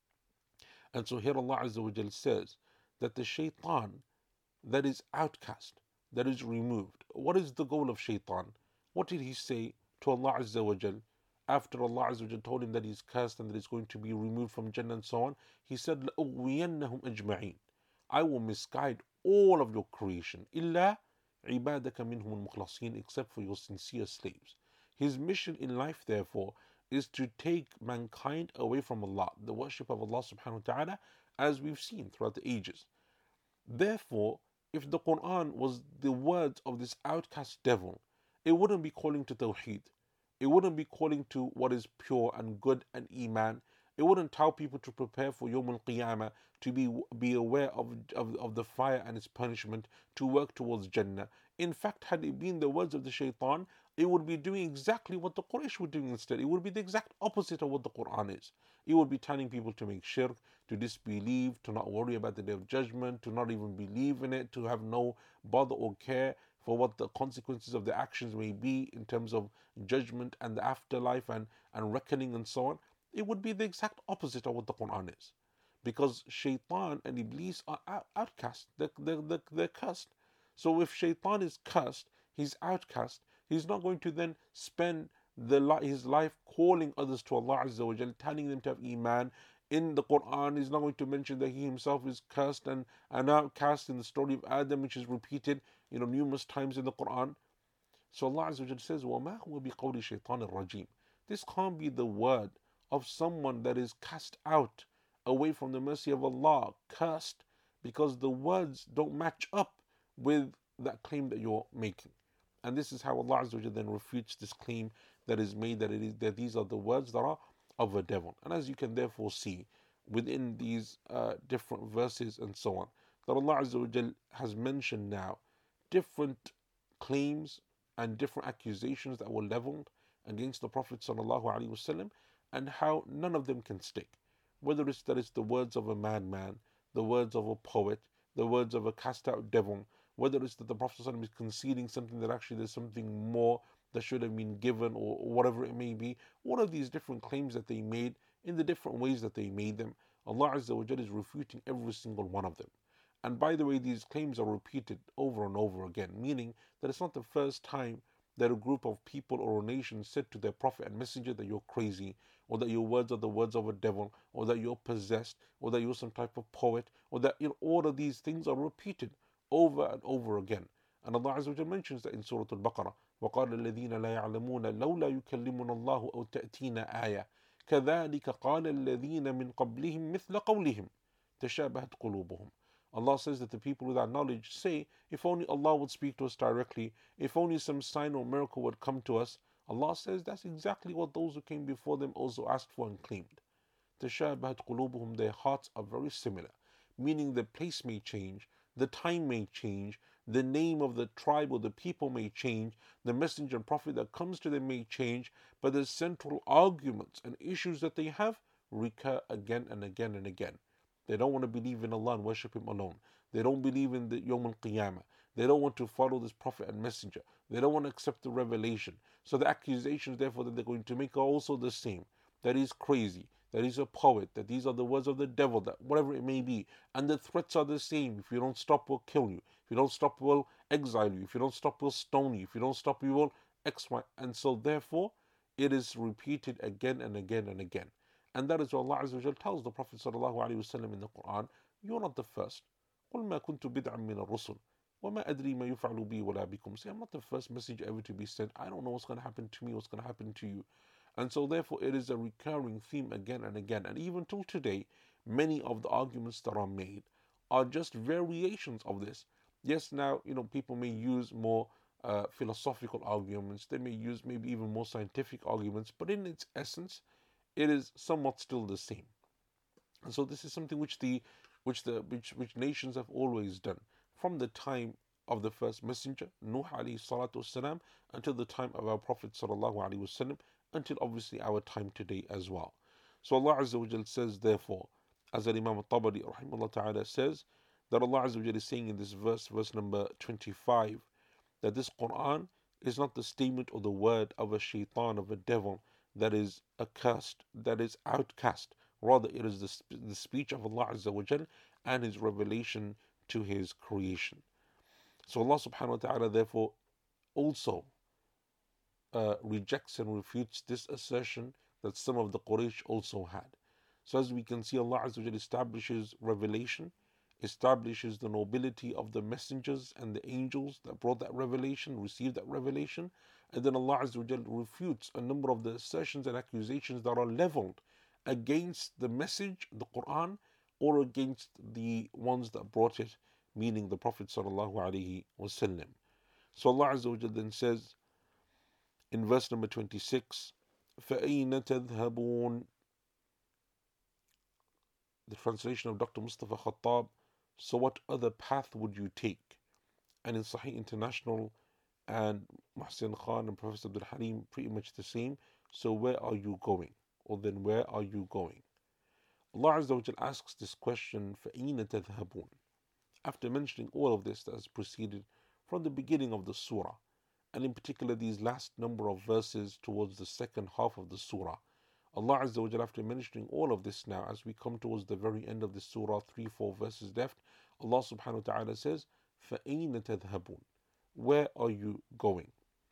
And so here Allah Azza wa Jal says that the shaitan that is outcast, that is removed. What is the goal of shaitan? What did he say to Allah Azza wa Jal after Allah Azza wa Jal told him that he's cursed and that he's going to be removed from Jannah and so on? He said, لَأُغْوِيَنَّهُمْ أَجْمَعِينَ, I will misguide all of your creation, إِلَّا عِبَادَكَ مِنْهُمُ الْمُخْلَصِينَ, except for your sincere slaves. His mission in life, therefore, is to take mankind away from Allah, the worship of Allah subhanahu wa ta'ala, as we've seen throughout the ages. Therefore, if the Quran was the words of this outcast devil, it wouldn't be calling to Tawheed. It wouldn't be calling to what is pure and good and Iman. It wouldn't tell people to prepare for Yawm al-Qiyamah, to be, be aware of, of, of the fire and its punishment, to work towards Jannah. In fact, had it been the words of the shaitan, it would be doing exactly what the Quraysh were doing instead. It would be the exact opposite of what the Quran is. It would be telling people to make shirk, to disbelieve, to not worry about the Day of Judgment, to not even believe in it, to have no bother or care for what the consequences of the actions may be in terms of judgment and the afterlife and, and reckoning and so on. It would be the exact opposite of what the Quran is. Because shaitan and Iblis are out, outcast, they're, they're, they're, they're cursed. So if shaitan is cursed, he's outcast, he's not going to then spend the his life calling others to Allah Azza wa Jal, telling them to have Iman. In the Quran, he's not going to mention that he himself is cursed and, and outcast in the story of Adam, which is repeated, you know, numerous times in the Quran. So Allah Azza wa Jal says, وَمَا هُوَ بِقَوْلِ شَيْطَانِ الرَّجِيمِ. This can't be the word of someone that is cast out away from the mercy of Allah, cursed, because the words don't match up with that claim that you're making. And this is how Allah Azza wa Jalla then refutes this claim that is made, that it is that these are the words that are of a devil. And as you can therefore see within these uh, different verses and so on, that Allah Azza wa Jalla has mentioned now different claims and different accusations that were leveled against the Prophet Sallallahu Alaihi Wasallam, and how none of them can stick. Whether it's that it's the words of a madman, the words of a poet, the words of a cast out devil, whether it's that the Prophet ﷺ is conceding something that actually there's something more that should have been given, or whatever it may be, all of these different claims that they made in the different ways that they made them, Allah Azza wa Jalla is refuting every single one of them. And by the way, these claims are repeated over and over again, meaning that it's not the first time that a group of people or a nation said to their Prophet and Messenger that you're crazy, or that your words are the words of a devil, or that you're possessed, or that you're some type of poet, or that, you know, all of these things are repeated over and over again. And Allah Azza wa Jalla mentions that in Surah Al-Baqarah, وَقَالَ الَّذِينَ لَا يَعْلَمُونَ لَوْلَا يُكَلِّمُنَ اللَّهُ أَوْ تَأْتِينَ آيَةً كَذَلِكَ قَالَ الَّذِينَ مِنْ قَبْلِهِمْ مِثْلَ قَوْلِهِمْ. تشابهت قلوبهم. Allah says that the people without knowledge say, if only Allah would speak to us directly, if only some sign or miracle would come to us. Allah says that's exactly what those who came before them also asked for and claimed. تشابهت قلوبهم, their hearts are very similar, meaning the place may change, the time may change, the name of the tribe or the people may change, the messenger and prophet that comes to them may change, but the central arguments and issues that they have recur again and again and again. They don't want to believe in Allah and worship Him alone. They don't believe in the Yawm al-Qiyamah. They don't want to follow this prophet and messenger. They don't want to accept the revelation. So the accusations therefore that they're going to make are also the same. That he's crazy, that he's a poet, that these are the words of the devil, that whatever it may be. And the threats are the same. If you don't stop, we'll kill you. If you don't stop, we'll exile you. If you don't stop, we'll stone you. If you don't stop, we will X, Y. And so therefore, it is repeated again and again and again. And that is what Allah Azza wa Jal tells the Prophet Sallallahu Alaihi Wasallam in the Quran, you are not the first. قُلْ مَا كُنْتُ بِدْعًا مِنَ الرُّسُلِ وَمَا أَدْرِي مَا يُفْعَلُ بِي وَلَا بِكُمْ. Say, I'm not the first messenger ever to be sent. I don't know what's going to happen to me, what's going to happen to you. And so therefore it is a recurring theme again and again. And even till today, many of the arguments that are made are just variations of this. Yes, now, you know, people may use more uh, philosophical arguments. They may use maybe even more scientific arguments. But in its essence, it is somewhat still the same. And so this is something which the which the which which nations have always done from the time of the first messenger, Nuh alayhi salatu wasalam, until the time of our Prophet sallallahu alaihi wasallam, until obviously our time today as well. So Allah Azza wa Jal says, therefore, as Imam al-Tabari rahimahullah ta'ala says, that Allah Azza wa Jal is saying in this verse, verse number twenty-five, that this Quran is not the statement or the word of a shaitan, of a devil, that is accursed, that is outcast. Rather, it is the, the speech of Allah Azza wa Jal and His revelation to His creation. So Allah subhanahu wa ta'ala therefore also uh, rejects and refutes this assertion that some of the Quraysh also had. So as we can see, Allah Azza wa Jal establishes revelation, establishes the nobility of the messengers and the angels that brought that revelation, received that revelation. And then Allah Azza wa Jal refutes a number of the assertions and accusations that are leveled against the message, the Quran, or against the ones that brought it, meaning the Prophet Sallallahu Alaihi Wasallam. So Allah Azza wa Jal then says in verse number twenty-six, فَأَيْنَ تَذْهَبُونَ? The translation of Doctor Mustafa Khattab, so what other path would you take? And in Sahih International and Muhsin Khan and Professor Abdul Halim, pretty much the same. So where are you going? Or then where are you going? Allah Azza wa Jal asks this question, فَأَيْنَ تَذْهَبُونَ? After mentioning all of this that has proceeded from the beginning of the surah, and in particular these last number of verses towards the second half of the surah, Allah Azza wa Jal, after mentioning all of this now, as we come towards the very end of the surah, three, four verses left, Allah subhanahu wa ta'ala says, فَأَيْنَ تَذْهَبُونَ? Where are you going?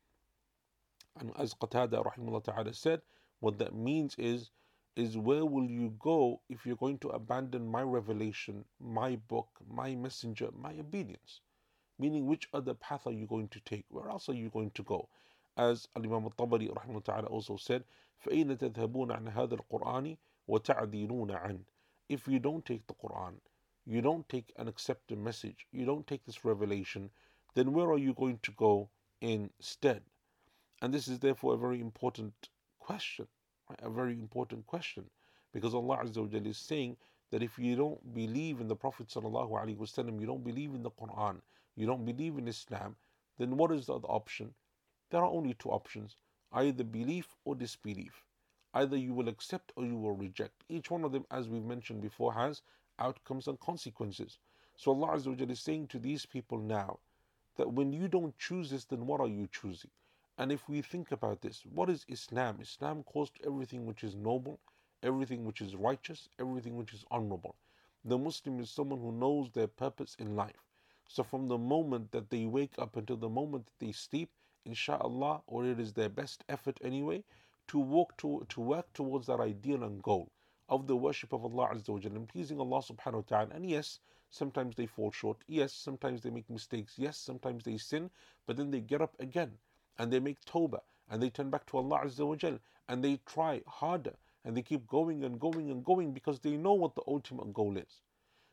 And as Qatada rahimahullah ta'ala said, what that means is, is where will you go if you're going to abandon my revelation, my book, my messenger, my obedience? Meaning, which other path are you going to take? Where else are you going to go? As Imam al-Tabari rahimahullah ta'ala also said, فَأَيْنَ تَذْهَبُونَ عَنْ هَذَا الْقُرْآنِ وَتَعْدِلُونَ عَنْ? If you don't take the Quran, you don't take and accept the message, you don't take this revelation, then where are you going to go instead? And this is therefore a very important question, right? A very important question, because Allah Azza wa Jalla is saying that if you don't believe in the Prophet Sallallahu Alaihi Wasallam, you don't believe in the Quran, you don't believe in Islam, then what is the other option? There are only two options, either belief or disbelief. Either you will accept or you will reject. Each one of them, as we've mentioned before, has outcomes and consequences. So Allah Azza wa Jalla is saying to these people now that when you don't choose this, then what are you choosing? And if we think about this, what is Islam? Islam calls to everything which is noble, everything which is righteous, everything which is honorable. The Muslim is someone who knows their purpose in life. So from the moment that they wake up until the moment that they sleep, inshallah, or it is their best effort anyway, to walk to to work towards that ideal and goal of the worship of Allah Azza wa Jalla and pleasing Allah subhanahu wa ta'ala. And yes, sometimes they fall short. Yes, sometimes they make mistakes. Yes, sometimes they sin, but then they get up again and they make tawbah and they turn back to Allah Azza wa Jalla and they try harder and they keep going and going and going because they know what the ultimate goal is.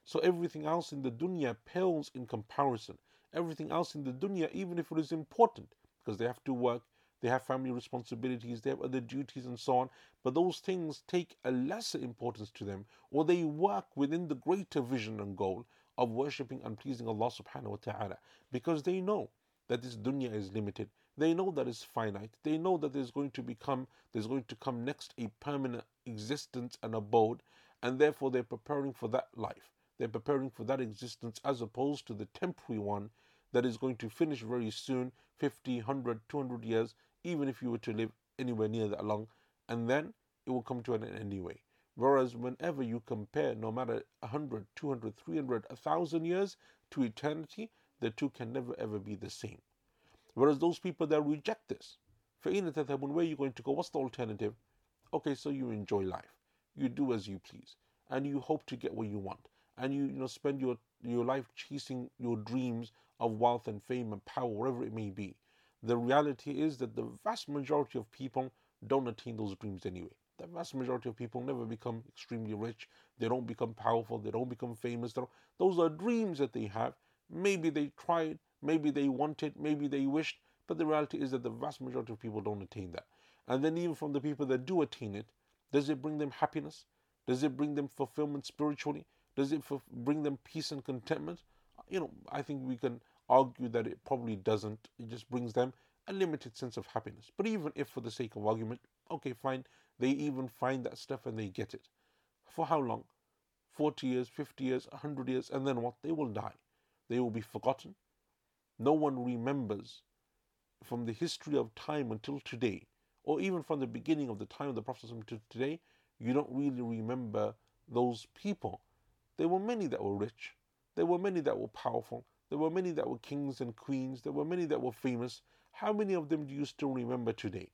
So everything else in the dunya pales in comparison. Everything else in the dunya, even if it is important, because they have to work, they have family responsibilities, they have other duties and so on, but those things take a lesser importance to them, or they work within the greater vision and goal of worshipping and pleasing Allah subhanahu wa ta'ala, because they know that this dunya is limited. They know that it's finite. They know that there's going to become there's going to come next a permanent existence and abode, and therefore they're preparing for that life. They're preparing for that existence as opposed to the temporary one that is going to finish very soon, fifty, one hundred, two hundred years, even if you were to live anywhere near that long, and then it will come to an end anyway. Whereas whenever you compare, no matter one hundred, two hundred, three hundred, one thousand years to eternity, the two can never ever be the same. Whereas those people that reject this, فَإِنَ تَذْهَبُونَ, where are you going to go? What's the alternative? Okay, so you enjoy life. You do as you please. And you hope to get what you want. And you, you know, spend your, your life chasing your dreams of wealth and fame and power, whatever it may be. The reality is that the vast majority of people don't attain those dreams anyway. The vast majority of people never become extremely rich. They don't become powerful. They don't become famous. Those are dreams that they have. Maybe they tried, maybe they wanted, maybe they wished, but the reality is that the vast majority of people don't attain that. And then even from the people that do attain it, does it bring them happiness? Does it bring them fulfillment spiritually? Does it bring them peace and contentment? You know, I think we can argue that it probably doesn't. It just brings them a limited sense of happiness. But even if for the sake of argument, okay, fine, they even find that stuff and they get it. For how long? forty years, fifty years, one hundred years, and then what? They will die. They will be forgotten. No one remembers from the history of time until today, or even from the beginning of the time of the Prophet to today, you don't really remember those people. There were many that were rich. There were many that were powerful. There were many that were kings and queens. There were many that were famous. How many of them do you still remember today?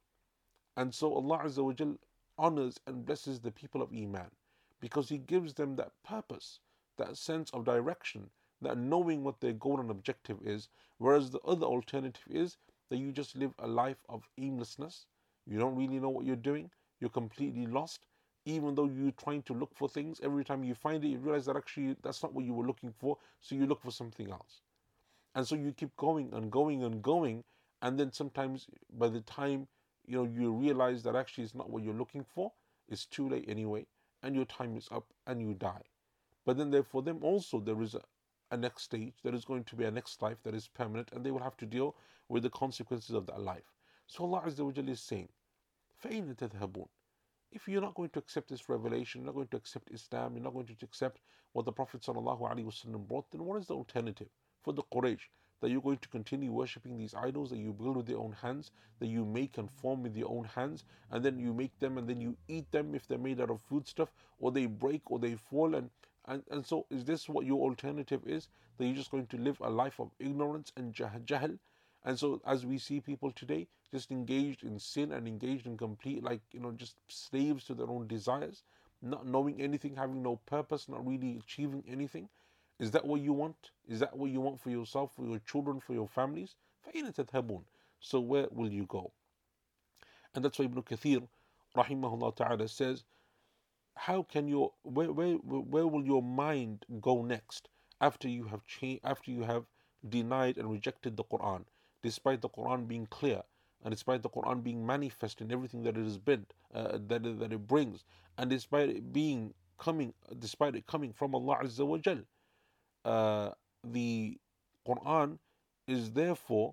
And so Allah Azza wa Jal honors and blesses the people of Iman because He gives them that purpose, that sense of direction, that knowing what their goal and objective is, whereas the other alternative is that you just live a life of aimlessness. You don't really know what you're doing. You're completely lost. Even though you're trying to look for things, every time you find it, you realize that actually that's not what you were looking for, so you look for something else. And so you keep going and going and going, and then sometimes by the time you know you realize that actually it's not what you're looking for, it's too late anyway, and your time is up and you die. But then there, for them also there is a, a next stage, there is going to be a next life that is permanent, and they will have to deal with the consequences of that life. So Allah Azza wa Jalla is saying, فَأَيْنَ تَذْهَبُونَ? If you're not going to accept this revelation, you're not going to accept Islam, you're not going to accept what the Prophet ﷺ brought, then what is the alternative for the Quraysh? That you're going to continue worshipping these idols that you build with your own hands, that you make and form with your own hands, and then you make them and then you eat them if they're made out of food stuff, or they break or they fall, and And, and so is this what your alternative is? That you're just going to live a life of ignorance and jahl? And so as we see people today just engaged in sin and engaged in complete, like, you know, just slaves to their own desires, not knowing anything, having no purpose, not really achieving anything. Is that what you want? Is that what you want for yourself, for your children, for your families? فَأَيْنَ تَذْهَبُونَ? So where will you go? And that's why Ibn Kathir, rahimahullah ta'ala, says, how can your where, where where will your mind go next after you have changed, after you have denied and rejected the Quran, despite the Quran being clear and despite the Quran being manifest in everything that it has been, uh, that that it brings, and despite it being coming, despite it coming from Allah Azza wa Jal, uh, the Quran is therefore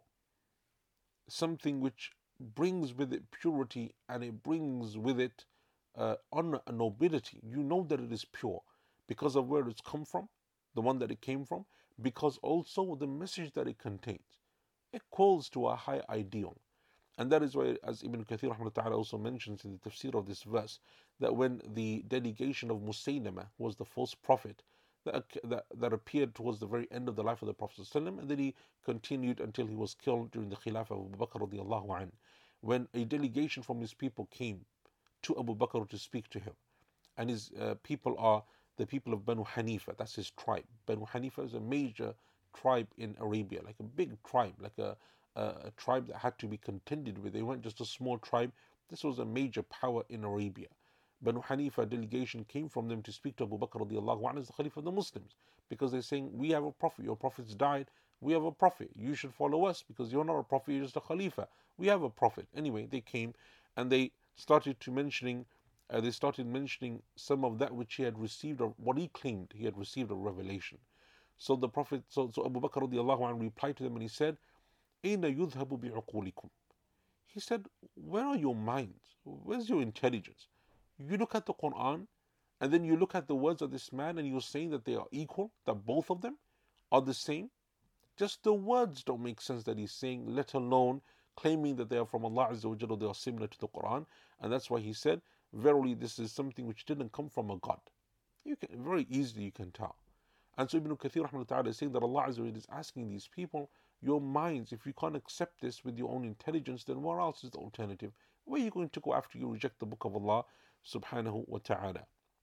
something which brings with it purity, and it brings with it uh, honor and nobility. You know that it is pure because of where it's come from, the one that it came from, because also the message that it contains. It calls to a high ideal. And that is why, as Ibn Kathir rahmatullahi ta'ala also mentions in the tafsir of this verse, that when the delegation of Musaylama was the false prophet that, that, that appeared towards the very end of the life of the Prophet ﷺ, and then he continued until he was killed during the Khilafah of Abu Bakr radiallahu anhu, when a delegation from his people came to Abu Bakr to speak to him. And his uh, people are the people of Banu Hanifa, that's his tribe. Banu Hanifa is a major tribe in Arabia, like a big tribe, like a, a, a tribe that had to be contended with. They weren't just a small tribe, this was a major power in Arabia. Banu Hanifa delegation came from them to speak to Abu Bakr radiallahu anhu as the Khalifa of the Muslims, because they're saying, we have a prophet, your prophet's died, we have a prophet, you should follow us because you're not a prophet, you're just a Khalifa. We have a prophet. Anyway, they came and they started to mentioning, uh, they started mentioning some of that which he had received, or what he claimed he had received a revelation. So the Prophet, so, so Abu Bakr radiallahu anhu replied to them and he said, Aina yudhabu bi'uqulikum. He said, where are your minds? Where's your intelligence? You look at the Quran and then you look at the words of this man and you're saying that they are equal, that both of them are the same. Just the words don't make sense that he's saying, let alone claiming that they are from Allah Azza wa Jalla, they are similar to the Quran. And that's why he said, verily this is something which didn't come from a God. You can very easily you can tell. And so Ibn Kathir rahmatullahi is saying that Allah Azza wa Jalla is asking these people, your minds, if you can't accept this with your own intelligence, then where else is the alternative? Where are you going to go after you reject the book of Allah subhanahu wa ta'ala?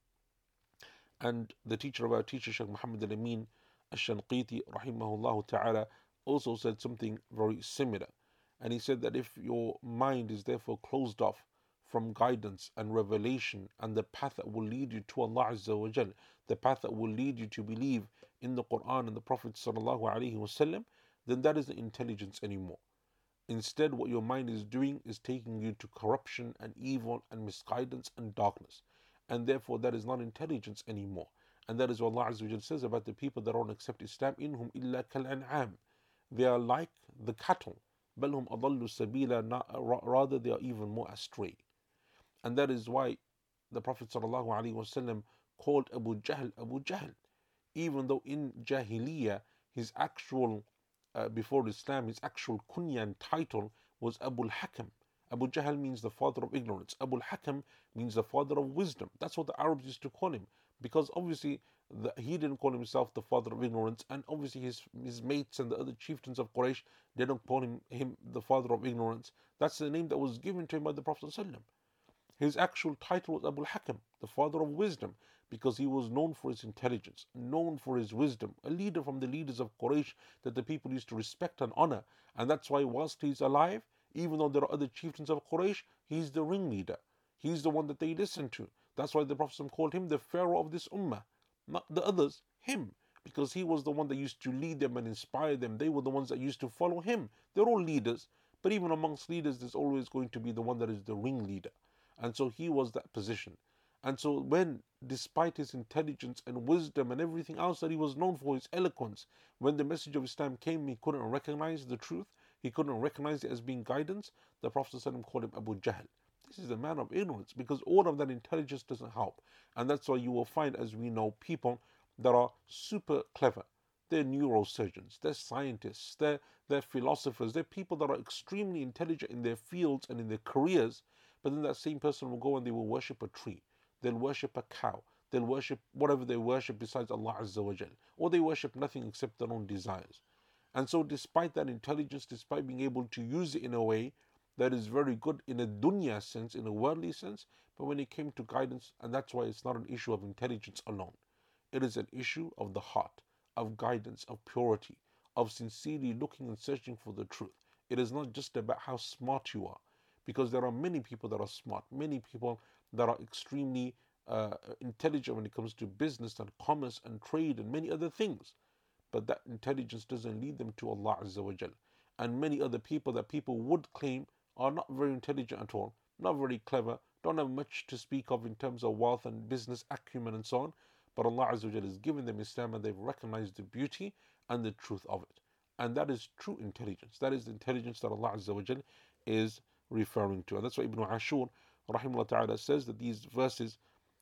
And the teacher of our teacher, Shaykh Muhammad al-Amin al-Shanqiti rahimahullah ta'ala, also said something very similar. And he said that if your mind is therefore closed off from guidance and revelation and the path that will lead you to Allah Azza wa Jal, the path that will lead you to believe in the Quran and the Prophet sallallahu alaihi wasallam, then that isn't intelligence anymore. Instead, what your mind is doing is taking you to corruption and evil and misguidance and darkness. And therefore, that is not intelligence anymore. And that is what Allah Azza wa Jal says about the people that don't accept Islam. Inhum illa kal an'am. They are like the cattle. Balhum adallu sabila. Rather, they are even more astray. And that is why the Prophet sallallahu alaihi wasallam called Abu Jahl Abu Jahl, even though in Jahiliyyah his actual uh, before Islam his actual kunya and title was Abu al-Hakam. Abu Jahl means the father of ignorance. Abu al-Hakam means the father of wisdom. That's what the Arabs used to call him, because obviously the, he didn't call himself the father of ignorance, and obviously his his mates and the other chieftains of Quraysh didn't call him him the father of ignorance. That's the name that was given to him by the Prophet sallallahu alaihi wasallam. His actual title was Abu al-Hakam, the father of wisdom, because he was known for his intelligence, known for his wisdom, a leader from the leaders of Quraysh that the people used to respect and honor. And that's why whilst he's alive, even though there are other chieftains of Quraysh, he's the ringleader. He's the one that they listen to. That's why the Prophet called him the Pharaoh of this ummah, not the others, him, because he was the one that used to lead them and inspire them. They were the ones that used to follow him. They're all leaders, but even amongst leaders, there's always going to be the one that is the ringleader. And so he was that position. And so when, despite his intelligence and wisdom and everything else that he was known for, his eloquence, when the message of Islam came, he couldn't recognize the truth, he couldn't recognize it as being guidance, the Prophet ﷺ called him Abu Jahl. This is a man of ignorance, because all of that intelligence doesn't help. And that's why you will find, as we know, people that are super clever. They're neurosurgeons, they're scientists, they're, they're philosophers, they're people that are extremely intelligent in their fields and in their careers. But then that same person will go and they will worship a tree. They'll worship a cow. They'll worship whatever they worship besides Allah Azza wa Jal. Or they worship nothing except their own desires. And so despite that intelligence, despite being able to use it in a way that is very good in a dunya sense, in a worldly sense, but when it came to guidance, and that's why it's not an issue of intelligence alone. It is an issue of the heart, of guidance, of purity, of sincerely looking and searching for the truth. It is not just about how smart you are. Because there are many people that are smart, many people that are extremely uh, intelligent when it comes to business and commerce and trade and many other things. But that intelligence doesn't lead them to Allah Azza wa Jal. And many other people that people would claim are not very intelligent at all, not very clever, don't have much to speak of in terms of wealth and business acumen and so on. But Allah Azza wa Jal has given them Islam and they've recognized the beauty and the truth of it. And that is true intelligence. That is the intelligence that Allah Azza wa Jal is referring to. And that's why Ibn Ashur rahimahullah ta'ala says that these verses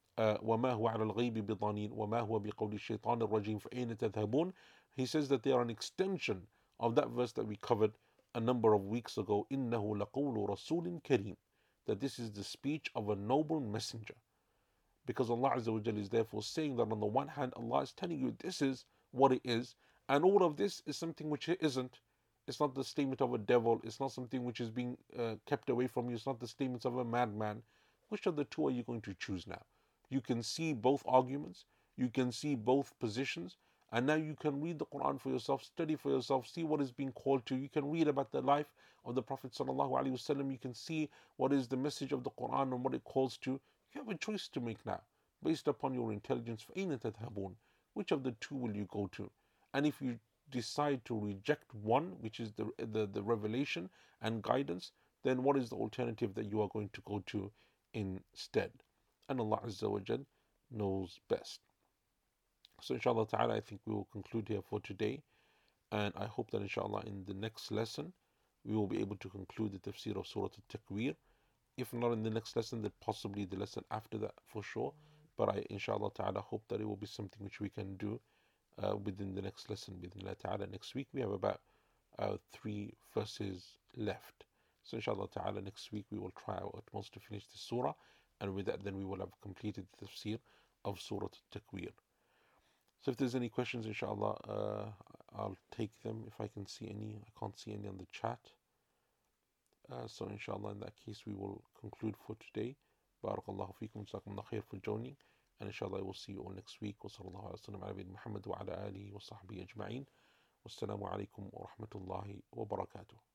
وَمَا هُوَ عَلَى الْغَيْبِ بِضَنِينَ وَمَا هُوَ بِقَوْلِ الشَّيْطَانِ الرَّجِيمِ فَأَيْنَ تَذْهَبُونَ. He says that they are an extension of that verse that we covered a number of weeks ago, إِنَّهُ لَقَوْلُ رَسُولٍ كَرِيمٍ, that this is the speech of a noble messenger. Because Allah Azza wa Jalla is therefore saying that on the one hand, Allah is telling you this is what it is, and all of this is something which it isn't. It's not the statement of a devil. It's not something which is being uh, kept away from you. It's not the statements of a madman. Which of the two are you going to choose now? You can see both arguments. You can see both positions. And now you can read the Quran for yourself, study for yourself, see what is being called to. You can read about the life of the Prophet sallallahu alaihi wasallam. You can see what is the message of the Quran and what it calls to. You have a choice to make now, based upon your intelligence. فَأَيْنَ تَذْهَبُونَ? Which of the two will you go to? And if you decide to reject one, which is the, the, the revelation and guidance, then what is the alternative that you are going to go to instead? And Allah Azza wa Jal knows best. So inshallah ta'ala, I think we will conclude here for today. And I hope that inshallah in the next lesson, we will be able to conclude the tafsir of Surah Al-Takwir. If not in the next lesson, then possibly the lesson after that for sure. But I inshallah ta'ala hope that it will be something which we can do uh, within the next lesson. Bismillah ta'ala, next week we have about uh, three verses left. So inshallah ta'ala next week we will try our utmost to finish the surah, and with that then we will have completed the tafsir of Surah Al-Takwir. So if there's any questions, inshallah, uh, I'll take them if I can see any. I can't see any on the chat. Uh, so inshallah in that case we will conclude for today. Barakallahu feekum, jazakumullah khair for joining, and inshallah I will see you all next week. Wa sallallahu ala sallam ala Muhammad wa ala alihi wa sahbihi ajma'in. Wassalamu alaikum wa rahmatullahi wa barakatuh.